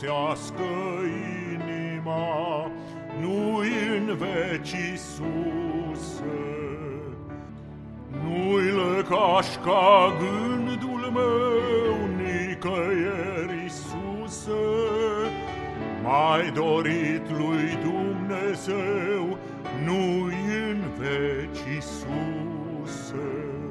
sfințească inima, nu-i în veci, Iisuse. Nu-i lăcaș ca gândul meu nicăieri, Iisuse, mai dorit lui Dumnezeu, nu-i în veci, Iisuse.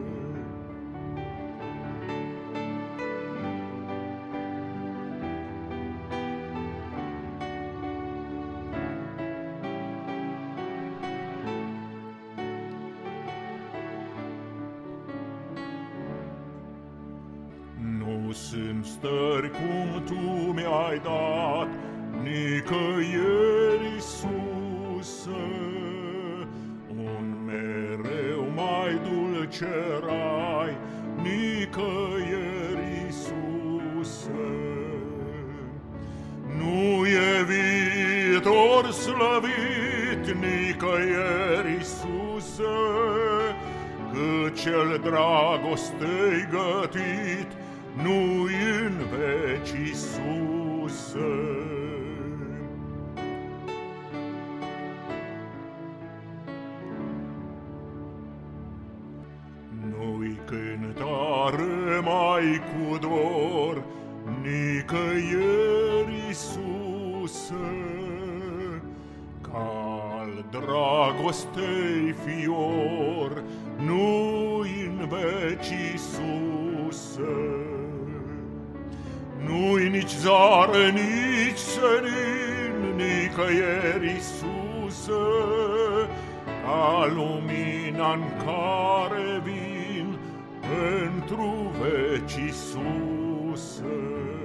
Nu sunt stări cum Tu mi-ai dat nicăieri, Iisuse, un mereu mai dulce rai, nicăieri, Iisuse. Nu e viitor slăvit nicăieri, Iisuse, cât cel dragostei gătit, nu-i în veci, Iisuse. Nu-i cântare mai cu dor nicăieri, Iisuse, ca-l dragostei fior, nu-i în veci, Iisuse. Nu-i nici zară, nici senin nicăieri, Iisuse, ca lumina-n care vin pentru veci, Iisuse.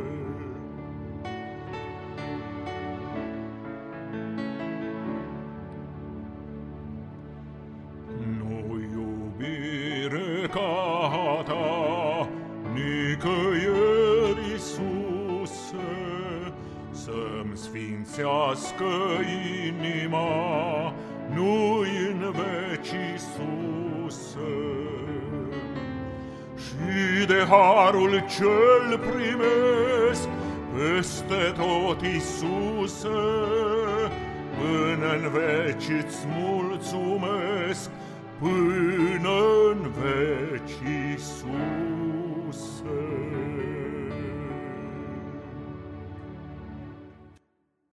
Nu iubire ca Ta nicăieri, Iisuse, să-mi sfințească inima, nu-i în veci, Iisuse. Și de harul ce-l primesc peste tot, Iisuse, până în veci îți mulțumesc, până